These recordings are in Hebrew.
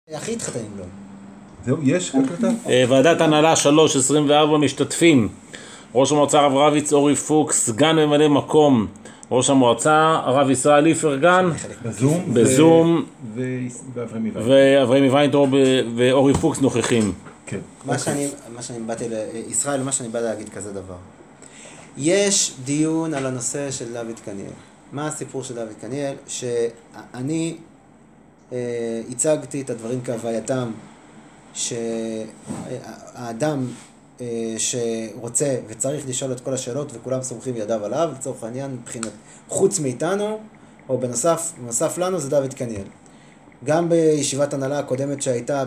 הכי התחתנים לו. זהו, יש הקלטה? ועדת הנהלה 324 משתתפים. ראש המועצה הרב רביץ אורי פוקס, סגן ממלא מקום ראש המועצה הרב ישראל איפרגן בזום, ואברהמי ויינטרוב ואורי פוקס נוכחים. מה שאני באתי לישראל, מה שאני בא להגיד כזה דבר. יש דיון על הנושא של דוד קניאל. מה הסיפור של דוד קניאל? שאני הצגתי את הדברים כהווייתם, שהאדם שרוצה וצריך לשאול את כל השאלות וכולם סומכים ידיו עליו, לצורך העניין מבחינת חוץ מאיתנו, או בנוסף לנו, זה דוד קניאל. גם בישיבת הנהלה הקודמת שהייתה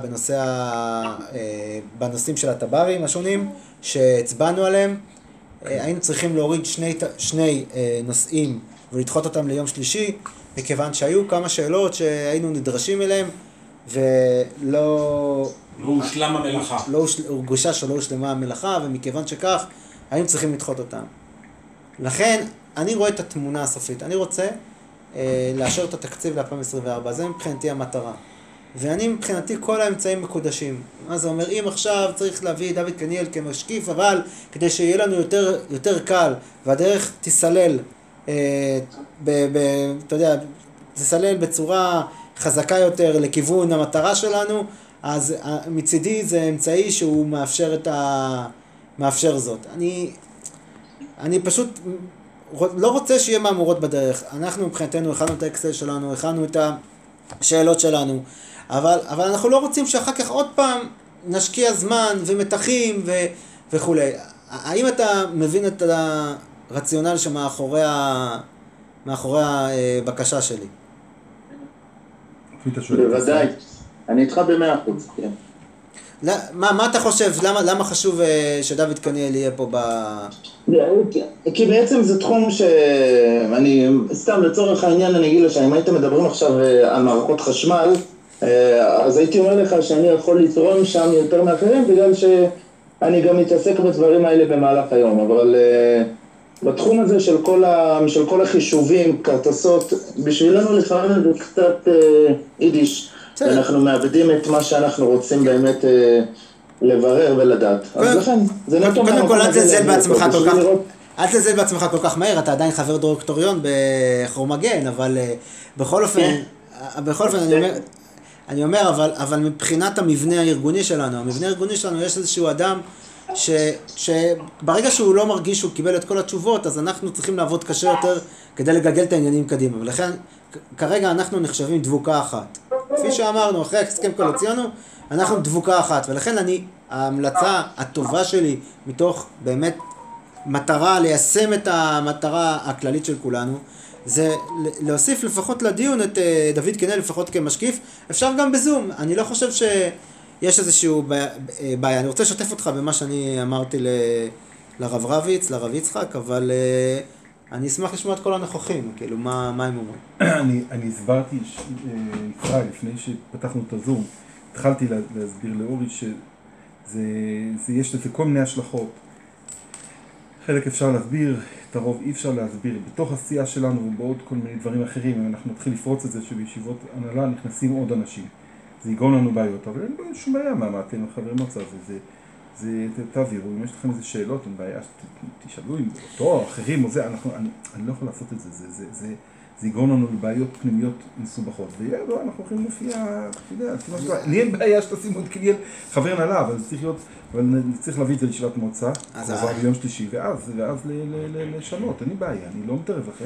בנושאים של הטברים השונים שהצבענו עליהם, היינו צריכים להוריד שני נושאים ולדחות אותם ליום שלישי, מכיוון שהיו כמה שאלות שהיינו נדרשים אליהם, ולא הושלם המלאכה. הורגשה שלא הושלמה המלאכה, ומכיוון שכך היינו צריכים לדחות אותם. לכן אני רואה את התמונה הסופית. אני רוצה לאשר את התקציב ל-2024, זה מבחינתי המטרה. ואני מבחינתי כל האמצעים מקודשים. מה זה אומר? אם עכשיו צריך להביא דוד קניאל כמשקיף, אבל כדי שיהיה לנו יותר קל, והדרך תסלל, אתה יודע, תסלל בצורה חזקה יותר לכיוון המטרה שלנו, אז מצידי זה אמצעי שהוא מאפשר זאת. אני פשוט לא רוצה שיהיה מאמורות בדרך. אנחנו מבחינתנו הכנו את האקסל שלנו, הכנו את השאלות שלנו, אבל אנחנו לא רוצים שאחר כך עוד פעם נשקיע זמן ומתחים וכו'. האם אתה מבין את הרציונל שמאחורי הבקשה שלי? בוודאי. אני איתך ב100%, כן. מה אתה חושב? למה חשוב שדוד קניאל יהיה פה כי בעצם זה תחום שאני, סתם לצורך העניין אני אגיד לך, אם הייתם מדברים עכשיו על מערכות חשמל, אז הייתי אומר לך שאני יכול לתרום שם יותר מאחרים, בגלל שאני גם מתעסק בדברים האלה במהלך היום, אבל בתחום הזה של כל החישובים, כרטסות, בשבילנו לפעמים זה קצת יידיש. אנחנו מאבדים את מה שאנחנו רוצים באמת לברר ולדעת. אז לכן, זה לא טוב. קודם כל, אל תזלזל בעצמך כל כך מהר, אתה עדיין חבר דירקטוריון בחורמגן, אבל בכל אופן, אני אומר, אבל מבחינת המבנה הארגוני שלנו, יש איזשהו אדם שברגע שהוא לא מרגיש שהוא קיבל את כל התשובות, אז אנחנו צריכים לעבוד קשה יותר כדי לגלגל את העניינים קדימה. ולכן, כרגע אנחנו נחשבים דבוקה אחת. כפי שאמרנו, אחרי הסכם קואליציוני, אנחנו דבוקה אחת. ולכן ההמלצה הטובה שלי, מתוך באמת מטרה ליישם את המטרה הכללית של כולנו, זה להוסיף לפחות לדיון את דוד קניאל לפחות כמשקיף. אפשר גם בזום. אני לא חושב שיש איזשהו בעיה. אני רוצה לשתף אותך במה שאני אמרתי לרב רביץ, לרב יצחק, אבל אני אשמח לשמוע את כל הנוכחים, כאילו, מה הם אומרים. אני הסברתי, ישראל, לפני שפתחנו את הזום, התחלתי להסביר לאורי שיש לזה כל מיני השלכות. חלק אפשר להסביר, את הרוב אי אפשר להסביר. בתוך עשייה שלנו ובעוד כל מיני דברים אחרים, אם אנחנו נתחיל לפרוץ את זה שבישיבות הנהלה נכנסים עוד אנשים. זה יגרום לנו בעיות, אבל אין שום בעיה מה אתם חברי מוצא, זה תעבירו, אם יש לכם איזה שאלות, אין בעיה, תשאלו אם אותו או אחרים או זה, אני לא יכול לעשות את זה, זה יגרום לנו לבעיות פנימיות מסובכות, וידוע, אנחנו הולכים לפי לי אין בעיה שתשימו את קניאל חבר נהלה, אבל צריך להביא את זה לישיבת מועצה, קרובה ביום שלישי, ואז לשנות, אין לי בעיה, אני לא מתערב לכם.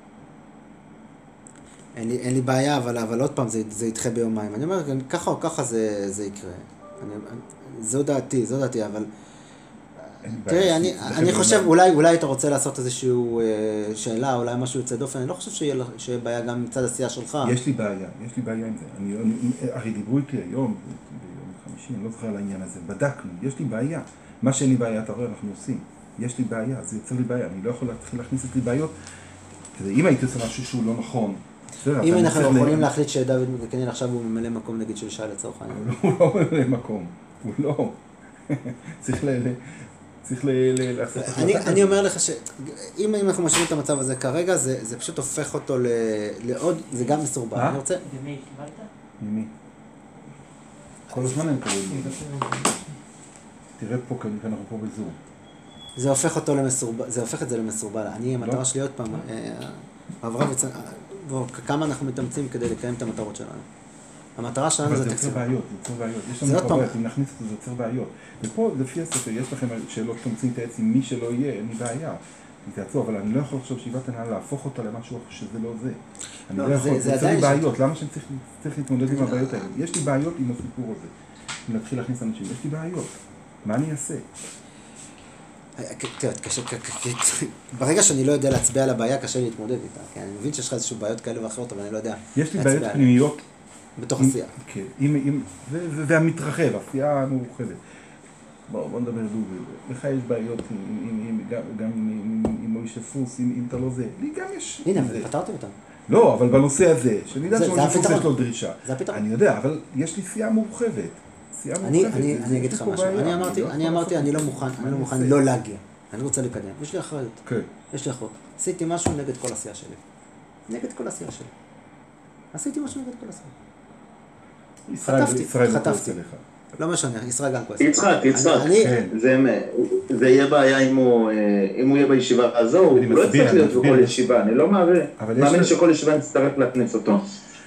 אין לי בעיה, אבל עוד פעם זה ידחה ביומיים. אני אומר, ככה או ככה זה יקרה. זו דעתי, אבל תראי, אני חושב, אולי אתה רוצה לעשות איזשהו שאלה, אולי משהו יוצא דופן, אני לא חושב שיהיה בעיה גם מצד עשייה שלך. יש לי בעיה עם זה. הרי דיברו איתי היום, ביום חמישי, אני לא זוכר על העניין הזה, בדקנו, יש לי בעיה. מה שאין לי בעיה, אתה רואה, אנחנו עושים. יש לי בעיה, זה יוצר לי בעיה, אני לא יכול להתחיל להכניס את לי בעיות. אם הייתי עושה משהו שהוא לא נכון, אם אנחנו יכולים להחליט שדוד קניאל עכשיו הוא ממלא מקום נגיד של שי לצורך העניין. הוא לא ממלא מקום, הוא לא. צריך לעשות החלטה. אני אומר לך שאם אנחנו משאירים את המצב הזה כרגע, זה פשוט הופך אותו לעוד, זה גם מסורבל. ומי ממי? כל הזמן הם קוראים. תראה פה, כי אנחנו פה בזום. זה הופך את זה למסורבל. המטרה שלי עוד פעם, אברהם, כמה אנחנו מתאמצים כדי לקיים את המטרות שלנו. המטרה שלנו זה תקציב. זה יוצר בעיות. יש לנו בעיות, אם נכניס את זה, זה יוצר בעיות. ופה, לפי הספר, יש לכם שאלות שאתם רוצים להתייעץ עם מי שלא יהיה, אין לי בעיה. תתייעצו, אבל אני לא יכול לחשוב שיבת הנהלה להפוך אותה למשהו שזה לא זה. אני לא יכול, זה יוצר לי בעיות. למה שאני צריך להתמודד עם הבעיות האלה? יש לי בעיות עם הסיפור הזה. אם נתחיל להכניס אנשים, יש לי בעיות. מה אני אעשה? ברגע שאני לא יודע להצביע על הבעיה, קשה להתמודד איתה. אני מבין שיש לך איזשהו בעיות כאלה ואחרות, אבל אני לא יודע. יש לי בעיות פנימיות. בתוך השיאה. כן, והמתרחב, השיאה המורחבת. בוא נדבר דובי. לך יש בעיות גם עם מוישה פוס, אם אתה לא זה. לי גם יש... הנה, פתרתי אותם. לא, אבל בנושא הזה, שאני יודע שמוישה פוס יש לו דרישה. זה הפתרון. אני יודע, אבל יש לי שיאה מורחבת. אני אגיד לך משהו. אני אמרתי, אני לא מוכן לא להגיע. אני רוצה לקדם. יש לי אחריות. כן. יש לי אחריות. עשיתי משהו נגד כל השיאה שלי. עשיתי משהו נגד כל השיאה. חטפתי. לא משנה, ישראל גם כועס. יצחק, זה יהיה בעיה אם הוא יהיה בישיבה הזו, הוא לא צריך להיות בכל ישיבה, אני לא מאמין שכל ישיבה נצטרך להכניס אותו.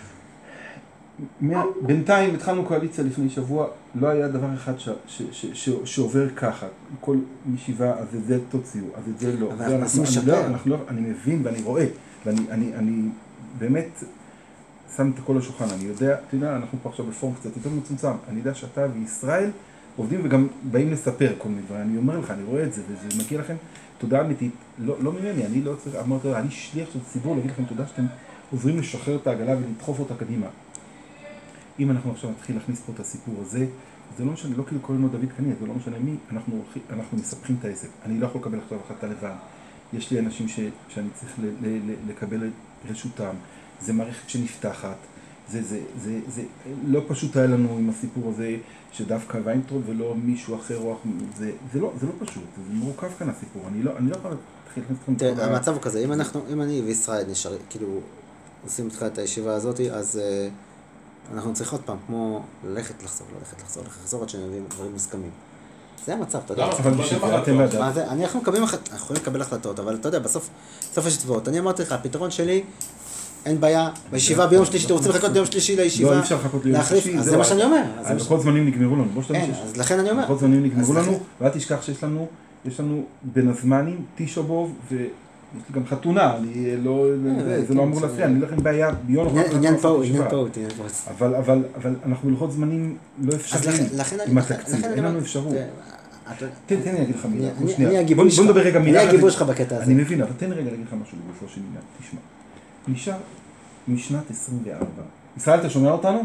בינתיים התחלנו קואליציה לפני שבוע, לא היה דבר אחד שעובר ככה, כל ישיבה, אז את זה תוציאו, אז את זה לא. אבל אנחנו משפר. אני מבין ואני רואה, ואני באמת שם את הכל לשולחן, אני יודע, אנחנו פה עכשיו בפורום קצת יותר מצומצם, אני יודע שאתה וישראל עובדים וגם באים לספר כל מיני דברים, אני אומר לך, אני רואה את זה, וזה מגיע לכם תודה אמיתית, לא ממני, אני לא צריך, אני שליח של ציבור להגיד לכם תודה שאתם עוזרים לשחרר את העגלה ולדחוף אותה קדימה. אם אנחנו עכשיו נתחיל להכניס פה את הסיפור הזה, זה לא משנה, לא כאילו קוראים לו דוד קניאס, זה לא משנה מי, אנחנו מספחים את העסק. אני לא יכול לקבל עכשיו החלטה לבד. יש לי אנשים שאני צריך לקבל רשותם. זה מערכת שנפתחת. זה לא פשוט היה לנו עם הסיפור הזה שדווקא ויינטרוב ולא מישהו אחר, זה לא פשוט, זה מורכב כאן הסיפור. אני לא יכול להתחיל להכניס אתכם. המצב הוא כזה, אם אני וישראל נשאר, כאילו, עושים את הישיבה הזאת, אז אנחנו צריכים עוד פעם, כמו ללכת לחזור עד שנביאים דברים מוסכמים. זה המצב, אתה יודע. אבל בשביל אתם לדעת. אנחנו יכולים לקבל החלטות, אבל אתה יודע, בסוף יש צבאות. אני אמרתי לך, הפתרון שלי, אין בעיה, בישיבה ביום שלישי, אתם רוצים לחכות ביום שלישי לישיבה? לא, אי אפשר לחכות ליום שלישי. אז זה מה שאני אומר. לוחות זמנים נגמרו לנו, בוא שתמיד אז לכן אני אומר. לוחות זמנים נגמרו לנו, ואל תשכח שיש לנו בין הזמנים, תשעה באב, ויש לי גם חתונה, זה לא אמור להפריע, אני הולך עם בעיה ביום אחד. עניין פעוט. אבל אנחנו בלוחות זמנים לא אפשריים עם התקציב, אין לנו אפשרות. תן לי להגיד לך מילה, בוא נדבר רגע מילה. אני הגיבוש לך בקטע הזה. אני מבין, אבל תן רגע להגיד לך משהו לגופו של עניין, תשמע. נשאר משנת 24. ישראל, אתה שומע אותנו?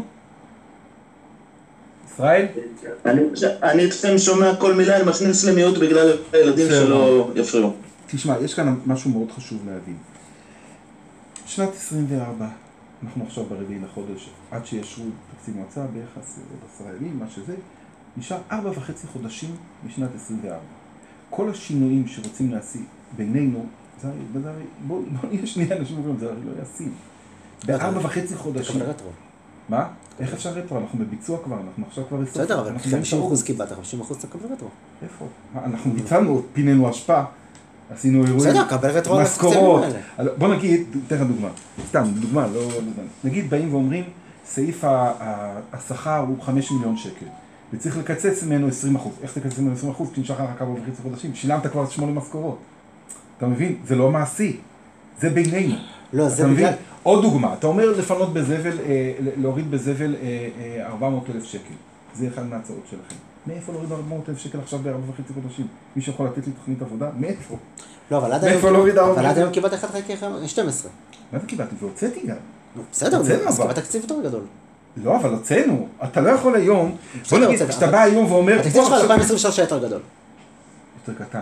ישראל? אני איתכם שומע כל מילה, אני מכניס למיעוט בגלל הילדים שלא יפריעו. תשמע, יש כאן משהו מאוד חשוב להבין. שנת 24, אנחנו עכשיו ברביעי לחודש, עד שישרו תקציב מועצה, ביחס עוד 10 ימים, מה שזה, נשאר 4.5 חודשים משנת 24. כל השינויים שרוצים להשיג בינינו, בוא נהיה שנייה אנשים אומרים, זה לא ישים. ב4.5 חודשים. תקבל רטרו. מה? איך אפשר רטרו? אנחנו בביצוע כבר, אנחנו עכשיו כבר בסוף. בסדר, אבל 50% קיבלת, 50% תקבל רטרו. איפה? אנחנו ביצענו, פינינו השפעה, עשינו אירועים. בסדר, קבל רטרו. משכורות. בוא נגיד, תן לך דוגמה. סתם, דוגמה, לא... נגיד באים ואומרים, סעיף השכר הוא 5 מיליון שקל. וצריך לקצץ ממנו 20%. איך תקצץ ממנו 20%? כי נשאר לך 4.5 חודשים. שילמת כבר 8 משכורות. אתה מבין? זה לא מעשי. זה בינינו. לא, זה בגלל... עוד דוגמה, אתה אומר לפנות בזבל, להוריד בזבל 400,000 שקל. זה אחד מההצעות שלכם. מאיפה להוריד 400,000 שקל עכשיו ב4.5 חודשים? מי שיכול לתת לי תוכנית עבודה? מאיפה? לא, אבל עד היום קיבלת 1 חלקי 12. מה זה קיבלתי? והוצאתי גם. בסדר, אז קיבלת תקציב יותר גדול. לא, אבל הוצאנו. אתה לא יכול היום... בוא נגיד, כשאתה בא היום ואומר... התקציב שלך 2023 יותר גדול. יותר קטן.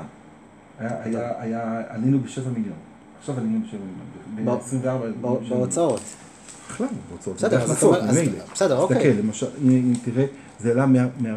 עלינו ב7 מיליון. עכשיו עלינו ב7 מיליון. ב-24... בהוצאות. בכלל, בהוצאות. בסדר, אוקיי. תסתכל, למשל, תראה, זה עלה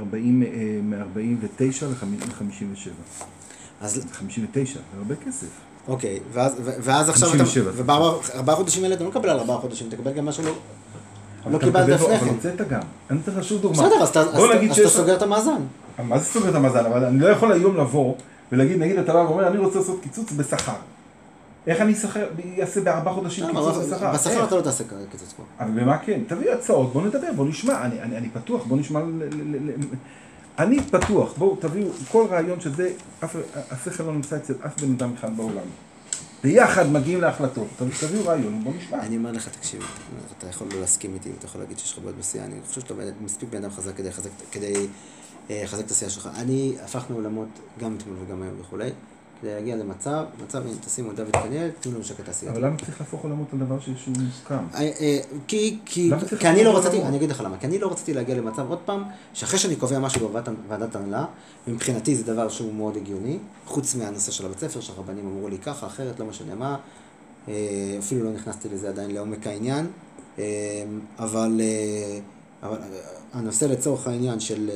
מ-49 ל-57. אז 59, זה הרבה כסף. אוקיי, ואז עכשיו אתה... וב4 חודשים האלה אתה לא מקבל על 4 חודשים, אתה מקבל גם משהו לא... לא קיבלת לפני אבל כן. הוצאת גם. אני אתן לך שוב דוגמה. בסדר, אז אתה סוגר את המאזן. מה זה סוגר את המאזן? אבל אני לא יכול היום לבוא ולהגיד, נגיד אתה בא ואומר, אני רוצה לעשות קיצוץ בשכר. איך אני אעשה ב4 חודשים קיצוץ בשכר? בשכר אתה לא תעשה קיצוץ פה. אבל במה כן? תביא הצעות, בוא נדבר, בוא נשמע. אני פתוח, בוא נשמע... אני פתוח, בואו תביאו כל רעיון שזה, השכל לא נמצא אצל אף בן אדם אחד בעולם. ביחד מגיעים להחלטות, תביאו רעיון, בוא נשמע. אני אומר לך, תקשיב, אתה יכול לא להסכים איתי, אתה יכול להגיד שיש לך בעיות בסיעה, אני חושב שאתה מספיק בן אדם חזק כדי לחזק את הסיעה שלך. הפכנו עולמות גם אתמול וגם היום וכולי, כדי להגיע למצב, תשימו דוד קניאל, תנו לנו שקט הסיעה. אבל למה צריך להפוך עולמות על דבר שהוא מוסכם? כי אני לא רציתי, אני אגיד לך למה, כי אני לא רציתי להגיע למצב עוד פעם, שאחרי שאני קובע משהו בוועדת הנהלה, ומבחינתי זה דבר שהוא מאוד הגיוני, חוץ מהנושא של הבית ספר, שהרבנים אמרו לי ככה, אחרת, לא משנה מה, אפילו לא נכנסתי לזה עדיין לעומק העניין, אבל הנושא לצורך העניין של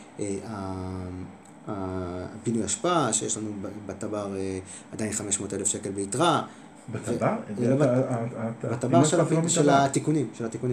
הפינוי השפעה, שיש לנו בטבר עדיין 500,000 שקל ביתרה. בטבר? בטבר של התיקונים.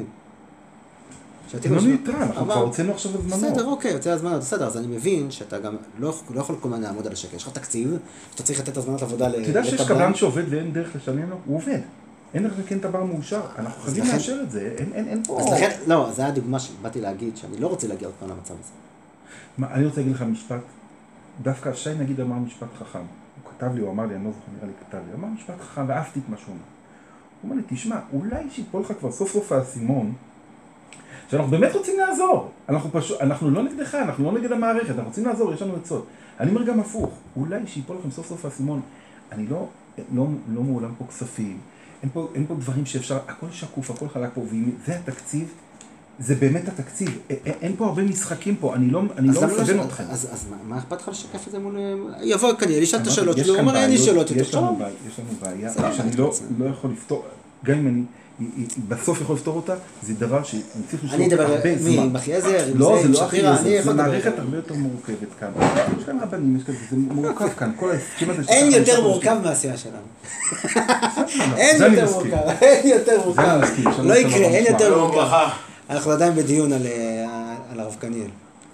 אין לנו יתרה, אנחנו כבר הוצאנו עכשיו הזמנות. בסדר, אוקיי, יוצא הזמנות, בסדר, אז אני מבין שאתה גם לא יכול כל הזמן לעמוד על השקל, יש לך תקציב, שאתה צריך לתת הזמנות עבודה לטבלה. אתה יודע שיש קבלן שעובד ואין דרך לשלם לו? הוא עובד. אין לך כן טבר מאושר, אנחנו חייבים לאשר את זה, אין פה... אז לכן, לא, זו הדוגמה שבאתי להגיד, שאני לא רוצה להגיע עוד פעם למצב הזה. אני רוצה להגיד לך משפט, דווקא שי נגיד אמר משפט חכם, הוא כתב לי, הוא אמר לי, אני לא זוכר, נראה לי כתב לי, הוא אמר משפט חכם ואהבתי את מה שהוא אומר. הוא אומר לי, תשמע, אולי שיפול לך כבר סוף סוף האסימון, שאנחנו באמת רוצים לעזור, אנחנו לא נגדך, אנחנו לא נגד המערכת, אנחנו רוצים לעזור, יש לנו עצות. אני אומר גם הפוך, אולי שיפול לכם סוף סוף האסימון, אני לא מעולם פה כספים, אין פה דברים שאפשר, הכל שקוף, הכל חלק פה, ואם זה התקציב, זה באמת התקציב, אין פה הרבה משחקים פה, אני לא מסבן אתכם. אז מה אכפת לך לשקף את זה מול... יבוא קניאל, ישאל את השאלות שלו, הוא אומר, אין לי שאלות יותר. יש לנו בעיה, שאני לא יכול לפתור, גם אם אני בסוף יכול לפתור אותה, זה דבר שצריך לשאול הרבה זמן. מי, מחי עזר, לא, זה לא הכי עזר, זה מערכת הרבה יותר מורכבת כאן. יש כאן רבנים, זה מורכב כאן, כל ההסכים הזה... אין יותר מורכב מהעשייה שלנו. אין יותר מורכב. לא יקרה, אין יותר מורכב. אנחנו עדיין בדיון על הרב קניאל.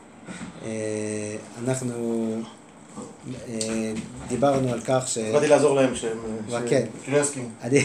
אנחנו דיברנו על כך ש... באתי לעזור להם שהם לא יסכימו.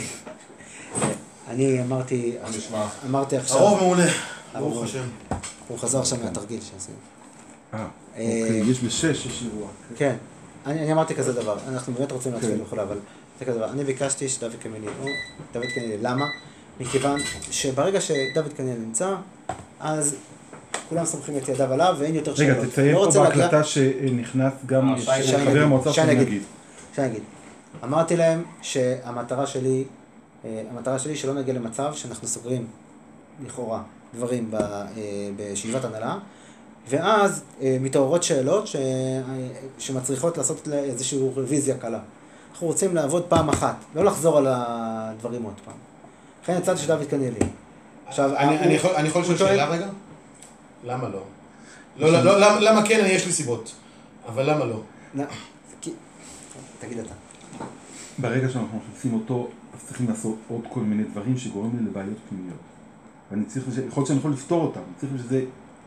אני אמרתי עכשיו... הרוב מעולה, ברוך השם. הוא חזר עכשיו מהתרגיל שעשינו. אוקיי, יש ב6 יש אירוע. כן, אני אמרתי כזה דבר, אנחנו באמת רוצים להתחיל וכולי, אבל זה כזה דבר. אני ביקשתי שדוד קניאל, למה? מכיוון שברגע שדוד קניאל נמצא, אז כולם סומכים את ידיו עליו ואין יותר שאלות. רגע, תציין פה בהקלטה שנכנס גם חבר המועצה שנגיד. אמרתי להם שהמטרה שלי שלא נגיע למצב שאנחנו סוגרים לכאורה דברים בישיבת הנהלה, ואז מתעוררות שאלות שמצריכות לעשות איזושהי רוויזיה קלה. אנחנו רוצים לעבוד פעם אחת, לא לחזור על הדברים עוד פעם. לכן יצאתי שדוד קניאל. אני יכול לשאול שאלה רגע? למה לא? למה כן, יש לי סיבות, אבל למה לא? תגיד אתה. ברגע שאנחנו מחפשים אותו, אז צריכים לעשות עוד כל מיני דברים שגורמים לי לבעיות פנימיות. ואני צריך, יכול להיות שאני יכול לפתור אותם, אני צריך שזה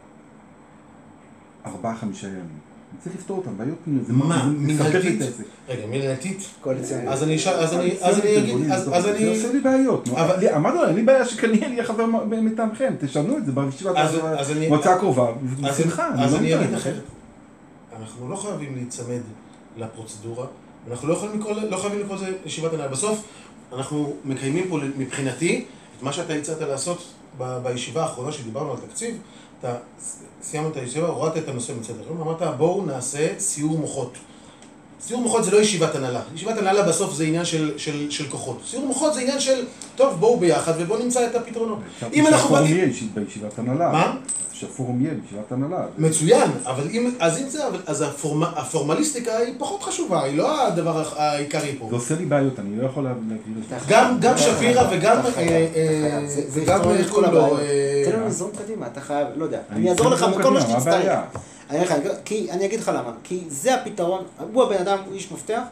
4-5 ימים. אני צריך לפתור אותם, בעיות פנימיות. מה? מנהלתית? רגע, מנהלתית? קואליציונית. אז אני אגיד, זה עושה לי בעיות. אמרנו, אין לי בעיה שקניאל יהיה חבר מטעמכם, תשנו את זה בישיבת המועצה הקרובה, בשמחה. אז אני אגיד אחרת. אנחנו לא חייבים להיצמד לפרוצדורה, אנחנו לא חייבים לקרוא לזה ישיבת הנהלה. בסוף אנחנו מקיימים פה מבחינתי את מה שאתה הצעת לעשות בישיבה האחרונה שדיברנו על תקציב. אתה סיימת את הישיבה, הורדת את הנושא מצד היום, אמרת בואו נעשה סיור מוחות. סיור מוחות זה לא ישיבת הנהלה. ישיבת הנהלה בסוף זה עניין של כוחות. סיור מוחות זה עניין של, טוב, בואו ביחד ובואו נמצא את הפתרונות. אם אנחנו... שהפורום יהיה בישיבת הנהלה. מה? שהפורום יהיה בישיבת הנהלה. מצוין, אבל אז הפורמליסטיקה היא פחות חשובה, היא לא הדבר העיקרי פה. זה עושה לי בעיות, אני לא יכול להגיד את זה. גם שפירא וגם... איך קוראים לו? תן לנו זום קדימה, אתה חייב, לא יודע. אני אעזור לך בכל מה שתצטרך. כי אני אגיד לך למה, כי זה הפתרון, הוא הבן אדם, הוא איש מפתח,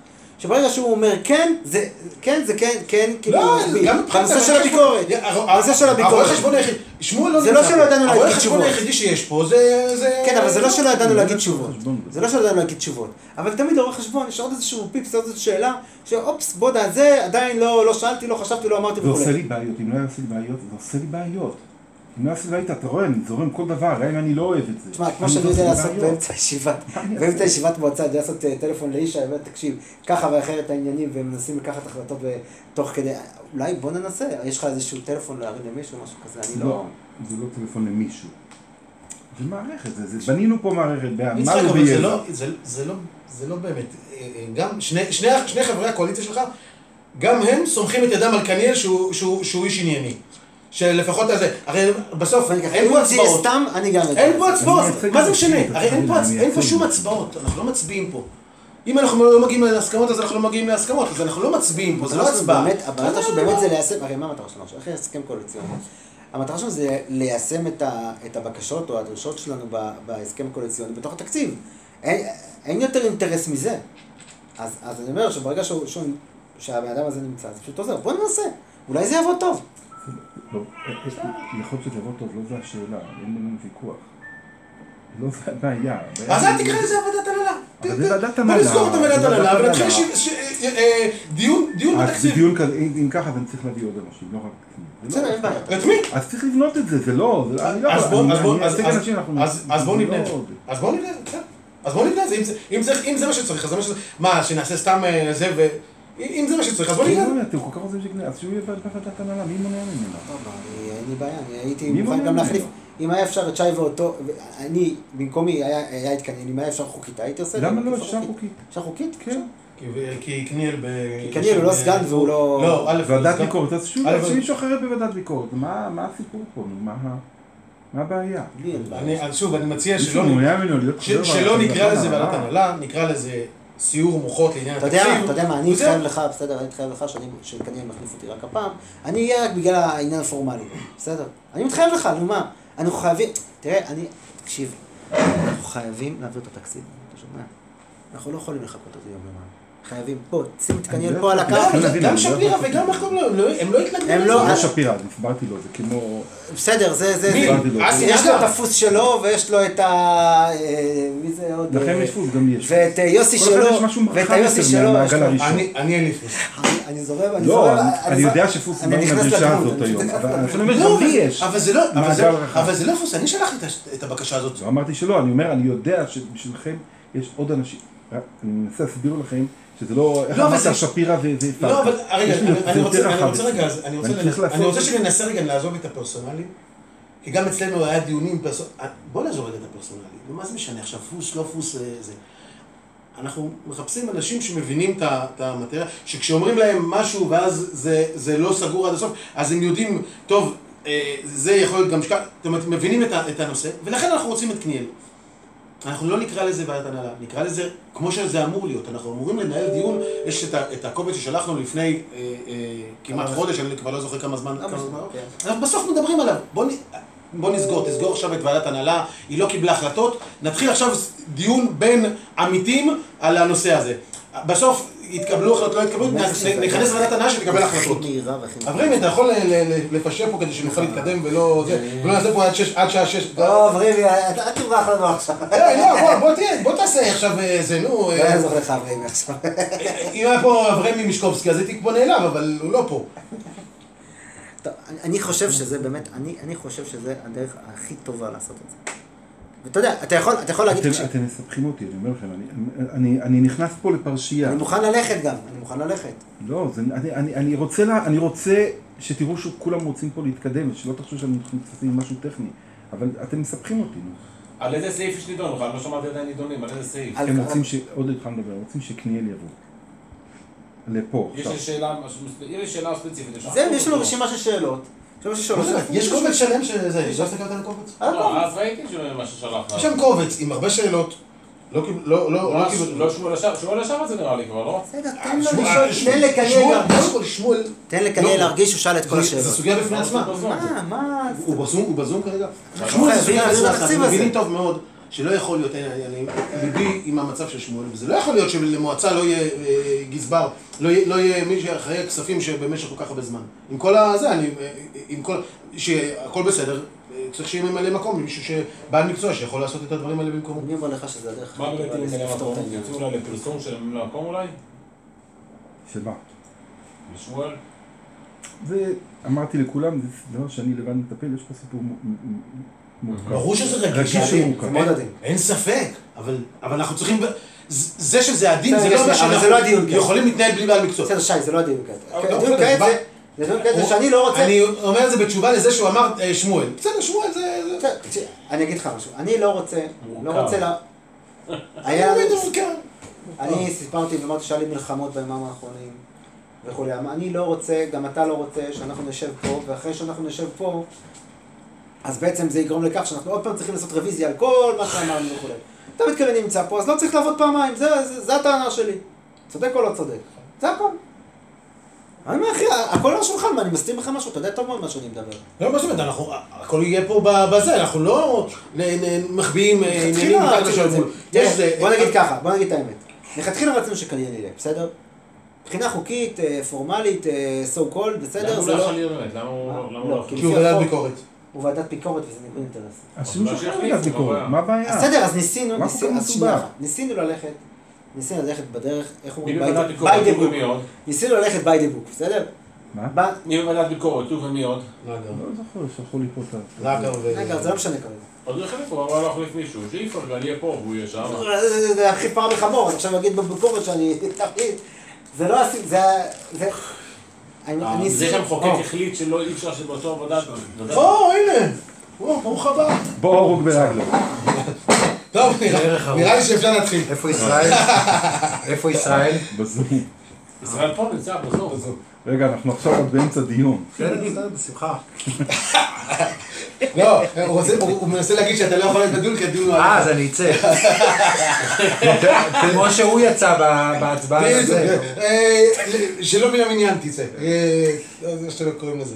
שברגע שהוא אומר כן, זה כן, כאילו, גם בנושא של הביקורת. בנושא של הביקורת. הרואה חשבון היחיד, שמואל לא זה לא שלא ידענו להגיד הרואה חשבון תשובות. היחידי שיש פה זה... כן, אבל זה לא שלא ידענו להגיד תשובות. חשבון. זה לא שלא ידענו להגיד תשובות. אבל תמיד לעורך חשבון יש עוד איזשהו פיפס, עוד איזושהי שאלה, שאופס, בודה, זה עדיין לא שאלתי, לא חשבתי, לא אמרתי זה וכו'. עושה לי בעיות, אם לא היה עושה לי בעיות, זה עושה לי בעיות. אם לא היה עושה לי בעיות, אתה רואה, אני זורם כל דבר, גם אם אני לא אוהב את זה. תשמע, כמו שאני יודע לעשות באמצע ישיבת מועצה, יודע לעשות טלפון לאישה, תקשיב, ככה ואחרת העניינים, והם מנסים לקחת החלטות תוך כדי, אולי בוא ננסה, יש לך איזשהו טלפון להרים למישהו, משהו כזה, אני לא... זה לא טלפון למישהו. זה מערכת, בנינו פה מערכת, יצחק, אבל זה לא באמת, גם שני חברי הקואליציה שלך, גם הם סומכים את ידם על קניאל שהוא איש ענייני. שלפחות הזה, הרי בסוף אין פה הצבעות. סתם, אני גם... אין פה הצבעות, מה זה משנה? הרי אין פה שום הצבעות, אנחנו לא מצביעים פה. אם אנחנו לא מגיעים להסכמות, אז אנחנו לא מגיעים להסכמות, אז אנחנו לא מצביעים פה, זה לא הצבעה. המטרה שלנו באמת זה ליישם, הרי מה המטרה שלנו? אחרי הסכם קואליציוני. המטרה שלנו זה ליישם את הבקשות או הדרישות שלנו בהסכם הקואליציוני בתוך התקציב. אין יותר אינטרס מזה. אז אני אומר שברגע שהבן אדם הזה נמצא, זה פשוט עוזר. בוא ננסה, אולי זה יעבוד טוב. יכול שזה יעבוד טוב, לא זה השאלה, אין לנו ויכוח. לא זה הבעיה. אז אל תקרא לזה עבודת הנהלה. אבל זה ועדת הנהלה. בוא נסגור את עבודת הנהלה ונתחיל דיון בתקציב. דיון כזה, אם ככה, אז אני צריך להביא עוד אנשים, לא רק את בסדר, אין בעיה. את מי? אז צריך לבנות את זה, זה לא... אז בוא נבנה. אז בוא נבנה את זה, אם זה מה שצריך, אז זה מה שצריך. מה, שנעשה סתם זה ו... אם זה מה שצריך, אז בוא נבנה. אתם כל כך רוצים שגנה, אז שהוא יהיה בוועדת הנהלה, מי מונע ממנו? טוב, אין לי בעיה, אני הייתי מוכן גם להחליף. אם היה אפשר את שי ואותו, אני במקומי היה התקנן, אם היה אפשר חוקית, הייתי עושה את זה. למה לא? אפשר חוקית. אפשר חוקית? כן. כי קניאל קניאל הוא לא סגן והוא לא... לא, א', ועדת ביקורת, אז שמישהו אחרת בוועדת ביקורת, מה הסיפור פה? מה הבעיה? שוב, אני מציע שלא נקרא לזה ועדת הנהלה, נקרא לזה סיור מוחות לעניין התקציב. אתה יודע מה, אני אתחייב לך, בסדר, אני אתחייב לך שקניאל מחליף אותי רק הפעם, אני אהיה רק בגלל העניין הפורמלי, בסדר? אני מתחייב לך, נו מה, אנחנו חייבים, תראה, תקשיב, אנחנו חייבים להעביר את התקציב, אתה שומע? אנחנו לא יכולים לחכות את זה יום יומיים. חייבים פה, שים את קניאל פה על הקרקע. גם שפירה וגם איך קוראים לו, הם לא התנגדו לזה. לא שפירה, הסברתי לו, זה כמו... בסדר, זה... מי? יש לו את הפוס שלו ויש לו את ה... מי זה עוד? לכם יש פוס, גם לי יש פוס. ואת יוסי שלו, ואת היוסי שלו. אני אין לי פוס. אני זורם, לא, אני יודע שפוס לא מהדרישה הזאת היום, אבל אני אומר, גם לי יש. אבל זה לא פוס, אני שלחתי את הבקשה הזאת. לא אמרתי שלא, אני אומר, אני יודע שבשבילכם יש עוד אנשים. אני מנסה להסביר לכם שזה לא, איך אמרת שפירה ויפת. לא, אבל רגע, אני רוצה שננסה רגע לעזוב את הפרסונלים, כי גם אצלנו היה דיונים, בוא נעזוב רגע את הפרסונלים, ומה זה משנה עכשיו, פוס, לא פוס, זה. אנחנו מחפשים אנשים שמבינים את המטריה, שכשאומרים להם משהו ואז זה לא סגור עד הסוף, אז הם יודעים, טוב, זה יכול להיות גם שקל, אתם מבינים את הנושא, ולכן אנחנו רוצים את קניאל. אנחנו לא נקרא לזה ועדת הנהלה, נקרא לזה כמו שזה אמור להיות. אנחנו אמורים לנהל דיון, יש את הקובץ ששלחנו לפני כמעט חודש, אני כבר לא זוכר כמה זמן. אנחנו בסוף מדברים עליו. בוא נסגור, תסגור עכשיו את ועדת הנהלה, היא לא קיבלה החלטות, נתחיל עכשיו דיון בין עמיתים על הנושא הזה. בסוף יתקבלו החלטות, לא יתקבלו, נכנס ועדת הנהלה שתקבל החלטות. אברהים, אתה יכול לפשר פה כדי שנוכל להתקדם ולא נעשה פה עד שעה 6. לא, אברהים, אל תברח לנו עכשיו. בוא תעשה עכשיו איזה, נו. לא יעזור לך אברהים עכשיו. אם היה פה אברהים ממשקובסקי, אז הייתי פה נעלב, אבל הוא לא פה. אני חושב שזה באמת, אני חושב שזה הדרך הכי טובה לעשות את זה. ואתה יודע, אתה יכול להגיד... אתם מספחים אותי, אני אומר לכם, אני נכנס פה לפרשייה. אני מוכן ללכת גם, אני מוכן ללכת. לא, אני רוצה שתראו שכולם רוצים פה להתקדם, שלא תחשבו שאני מתחסים עם משהו טכני, אבל אתם מספחים אותי. על איזה סעיף יש נידון? אני לא שמעתי עדיין נידונים, על איזה סעיף? הם רוצים עוד התחלנו לדבר, רוצים שקניאל יבוא. לפה. יש לי שאלה ספציפית. זהו, יש לנו רשימה של שאלות. יש קובץ שלם שזה, יש לא הסתכלת על הקובץ? אז ראיתי מה ששלחת. יש שם קובץ עם הרבה שאלות. לא שמואל ישר את זה נראה לי כבר, לא? בסדר, תן לקניאל להרגיש שהוא שאל את כל השאלות. זה סוגיה בפני עצמה. מה? הוא בזום כרגע? אנחנו חייבים להעביר את התקציב הזה. מבינים טוב מאוד שלא יכול להיות, ליבי עם המצב של שמואל, וזה לא יכול להיות שלמועצה לא יהיה גזבר, לא יהיה מי שאחראי כספים שבמשך כל כך הרבה זמן. עם כל הזה, שהכל בסדר, צריך שיהיה ממלא מקום, מישהו שבעל מקצוע שיכול לעשות את הדברים האלה במקומו. אני אומר לך שזה הדרך. מה באמת עם ממלא מקום? יוצאו אולי לפרסום של ממלא מקום אולי? של מה? לשמואל? זה, אמרתי לכולם, זה דבר שאני לבד מטפל, יש פה סיפור מורכב. ברור שזה רגיש, אין ספק, אבל אנחנו צריכים, זה שזה הדין, זה לא אומר שאנחנו יכולים להתנהל בלי בעל מקצוע. בסדר, שי, זה לא הדיון כעת. הדיון כעת זה שאני לא רוצה... אני אומר את זה בתשובה לזה שהוא אמר שמואל. בסדר, שמואל זה... אני אגיד לך משהו, אני לא רוצה אני סיפרתי ואמרתי שהיה לי מלחמות בימים האחרונים וכו'. אני לא רוצה, גם אתה לא רוצה שאנחנו נשב פה, ואחרי שאנחנו נשב פה, אז בעצם זה יגרום לכך שאנחנו עוד פעם צריכים לעשות רוויזיה על כל מה שאמרנו וכו'. אתה מתכוון נמצא פה, אז לא צריך לעבוד פעמיים, זה הטענה שלי. צודק או לא צודק? זה הכל. אני אומר, אחי, הכל על השולחן, ואני מסתיר לך משהו, אתה יודע טוב מאוד מה שאני מדבר. לא, מה זאת אומרת, הכל יהיה פה בזה, אנחנו לא מחביאים עניינים מתחת לשרוול. בוא נגיד ככה, בוא נגיד את האמת. לכתחילה רצינו שקליין יהיה, בסדר? מבחינה חוקית, פורמלית, so called, בסדר? למה הוא לא יכול להיות באמת? למה הוא לא? כי הוא ועדת ביקורת. הוא ועדת ביקורת וזה ניגוד אינטרס. אז שימו שחרר ועדת ביקורת, מה הבעיה? בסדר, אז ניסינו ללכת בדרך, איך אומרים? by the book. ניסינו ללכת by the book, בסדר? מה? מי בוועדת ביקורת? הוא ומי עוד? לא זוכר, שלחו לי פה את נגר, זה לא משנה כרגע. עוד הוא החליף, הוא אמר להחליף מישהו, שיפרגן יהיה פה והוא יהיה שם. זה הכי פעם בחמור, אני עכשיו אגיד בביקורת שאני תחליט. זה לא עשית, זה שהמחוקק החליט שלא אי אפשר שבאותו עבודה... הנה! ברוך הבא. בוא הרוג ברגלו. טוב, נראה לי שאפשר להתחיל. איפה ישראל? איפה ישראל? בזום. ישראל פה נמצא בזום. רגע, אנחנו עכשיו עוד באמצע דיון. כן, בשמחה. לא, הוא מנסה להגיד שאתה לא יכול להיות בדיון כי הדיון הוא עליך. אז אני אצא. כמו שהוא יצא בהצבעה הזה. שלא מן המניין תצא. זה שאתם קוראים לזה.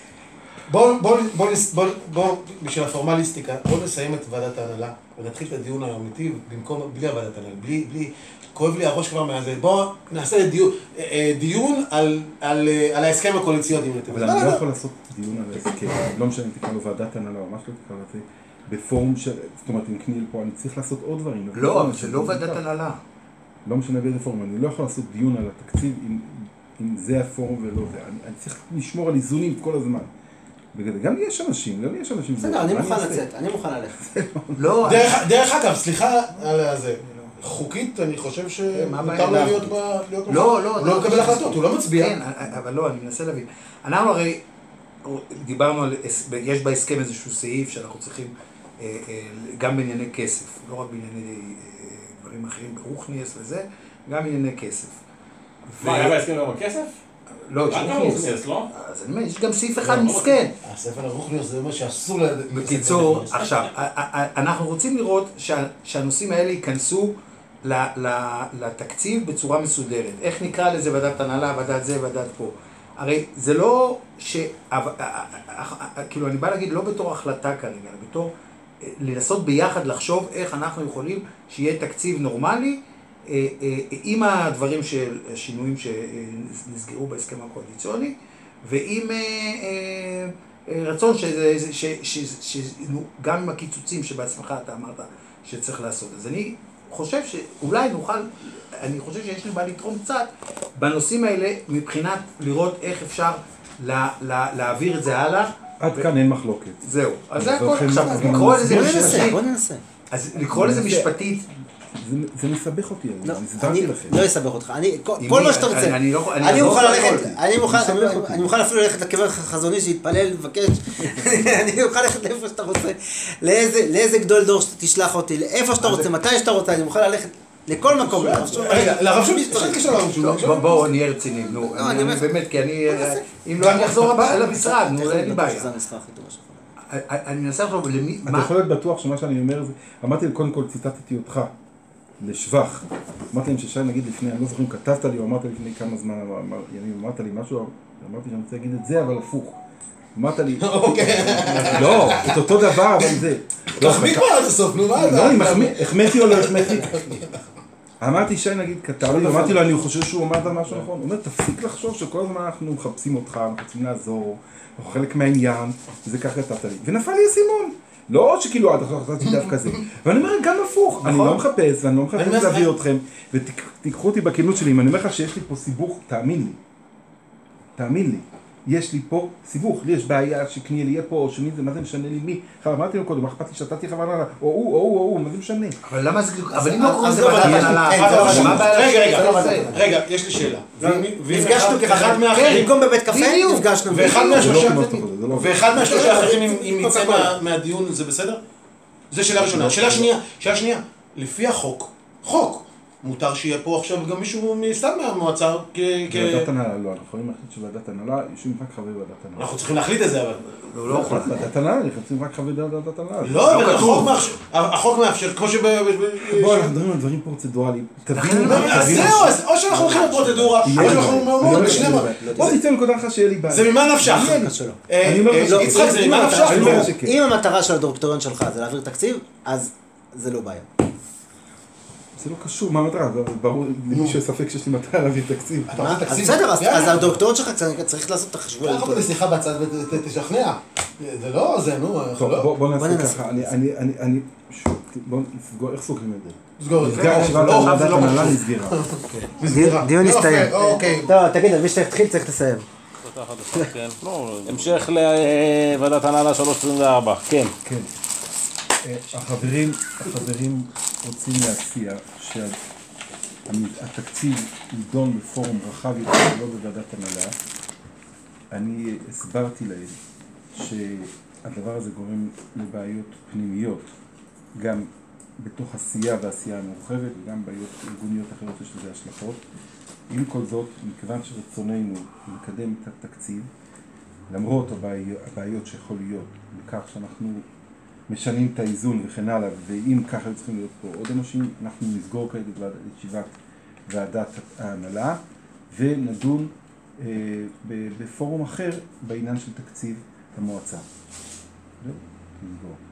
בואו, בשביל הפורמליסטיקה, בואו נסיים את ועדת ההנהלה ונתחיל את הדיון האמיתי במקום, בלי הוועדת ההנהלה, בלי, כואב לי הראש כבר מהזה, בואו נעשה דיון על ההסכם הקואליציוני. אבל אני לא יכול לעשות דיון על ההסכם, לא משנה אם תקרא לו ועדת ההנהלה, ממש לא תקרא לזה, בפורום של, זאת אומרת, עם קניל פה, אני צריך לעשות עוד דברים. לא, אבל זה לא ועדת הנהלה. לא משנה באיזה פורום, אני לא יכול לעשות דיון על התקציב אם זה הפורום ולא זה, אני צריך לשמור על איזונים כל הזמן. גם לי יש אנשים, בסדר, אני מוכן לצאת, אני מוכן ללכת. לא. דרך אגב, סליחה על זה. חוקית, אני חושב שמותר לו להיות לא, הוא לא מקבל החלטות, הוא לא מצביע. כן, אבל לא, אני מנסה להבין. אנחנו הרי דיברנו על, יש בהסכם איזשהו סעיף שאנחנו צריכים גם בענייני כסף, לא רק בענייני דברים אחרים, ברוכניאס וזה, גם בענייני כסף. מה, היה בהסכם גם הכסף? לא, יש רוכניאס, לא? אז אני אומר, יש גם סעיף אחד מסכן. הספר הרוכניאס זה מה שאסור בקיצור, עכשיו, אנחנו רוצים לראות שהנושאים האלה ייכנסו לתקציב בצורה מסודרת. איך נקרא לזה ועדת הנהלה, ועדת זה, ועדת פה. הרי זה לא כאילו אני בא להגיד לא בתור החלטה כרגע, אלא בתור לנסות ביחד לחשוב איך אנחנו יכולים שיהיה תקציב נורמלי עם הדברים של השינויים שנסגרו בהסכם הקואליציוני ועם רצון גם עם הקיצוצים שבעצמך אתה אמרת שצריך לעשות. אז אני חושב שאולי נוכל, אני חושב שיש לי מה לתרום קצת בנושאים האלה מבחינת לראות איך אפשר להעביר את זה הלאה. עד כאן אין מחלוקת. זהו. אז זה הכל. עכשיו, לקרוא לזה משפטית. בוא ננסה. אז לקרוא לזה משפטית. זה מסבך אותי, אני הסברתי לכם. לא יסבך אותך, כל מה שאתה רוצה. אני מוכן אפילו ללכת לקבר חזוני שיתפלל, לבקש. אני מוכן ללכת לאיפה שאתה רוצה. לאיזה גדול דור שאתה תשלח אותי, לאיפה שאתה רוצה, מתי שאתה רוצה, אני מוכן ללכת לכל מקום. רגע, לרב שום מתקשר לרב שום. בואו נהיה רציני, נו, באמת, כי אני, אם לא אני אחזור למשרד, נו, אין לי בעיה. אני מנסה לחשוב למי, אתה יכול להיות בטוח שמה שאני אומר זה, אמרתי קודם כל ציטטתי אותך לשבח, אמרתי להם ששי נגיד לפני, אני לא זוכר אם כתבת לי או אמרת לפני כמה זמן, אמרת לי משהו, אמרתי שאני רוצה להגיד את זה אבל הפוך, אמרת לי, אוקיי. לא, את אותו דבר, אבל זה... תחמיא כבר עד הסוף, נו מה? לא, אני החמאתי או לא החמאתי? אמרתי שי נגיד כתב לי, אמרתי לו אני חושב שהוא אמר את משהו נכון, הוא אומר תפסיק לחשוב שכל הזמן אנחנו מחפשים אותך, אנחנו רוצים לעזור, אנחנו חלק מהעניין, וזה ככה כתבת לי, ונפל לי הסימון, לא שכאילו עד עכשיו חשבתי דווקא זה, ואני אומר גם הפוך, אני לא מחפש ואני לא מחפש להביא אתכם, ותיקחו אותי בכנות שלי, אם אני אומר לך שיש לי פה סיבוך, תאמין לי, יש לי פה סיבוך, לי יש בעיה שקניאל יהיה פה, או שמי זה, מה זה משנה לי מי? אמרתי לו קודם, מה אכפת לי שתתי חברה נעלה, או הוא, מה זה משנה? אבל למה זה, אבל אם לא קוראים לזה ועדת הנהלה, רגע, יש לי שאלה. נפגשנו כאחד מהאחרים, במקום בבית קפה, נפגשנו. ואחד מהשלושה האחרים, אם יצא מהדיון, זה בסדר? זה שאלה ראשונה. שאלה שנייה, לפי החוק, מותר שיהיה פה עכשיו גם מישהו סתם מהמועצה ועדת הנהלה, לא, אנחנו יכולים להחליט שוועדת הנהלה, יושבים רק חברי ועדת הנהלה. אנחנו צריכים להחליט את זה, אבל... לא, ועדת הנהלה, נכנסים רק חברי ועדת הנהלה. לא, אבל החוק מאפשר, כמו בואו, אנחנו מדברים על דברים פרוצדורליים. אז זהו, או שאנחנו הולכים לפרוצדורה, או שאנחנו מאוד בשלמה. בוא תצא נקודה אחת שיהיה לי בעיה. זה ממה נפשך? יצחק, זה ממה נפשך? אם המטרה של הדירקטוריון שלך זה להעביר תקציב, אז זה לא בעיה. זה לא קשור, מה המטרה? ברור, למישהו ספק שיש לי מטרה להביא תקציב. אז בסדר, אז הדירקטוריון שלך צריך לעשות את החשבון. אנחנו בשיחה בצד ותשכנע. זה לא זה, נו. בוא נעשה ככה, בוא נסגור, איך סוגרים את זה? סגור את זה. נסגר ישיבת ועדת הנהלה נסגרה. דיון הסתיים. אוקיי. טוב, תגיד, מי שתתחיל צריך לסיים. המשך לוועדת הנהלה 324, כן. כן. החברים רוצים להציע שהתקציב יידון בפורום רחב יותר ולא בוועדת הנהלה. אני הסברתי להם שהדבר הזה גורם לבעיות פנימיות, גם בתוך עשייה ועשייה המורחבת וגם בעיות ארגוניות אחרות יש לזה השלכות. עם כל זאת, מכיוון שרצוננו לקדם את התקציב, למרות הבעיות שיכול להיות בכך שאנחנו משנים את האיזון וכן הלאה, ואם ככה צריכים להיות פה עוד אנשים, אנחנו נסגור כעת את ישיבת ועדת ההנהלה ונדון בפורום אחר בעניין של תקציב המועצה. זהו, נסגור.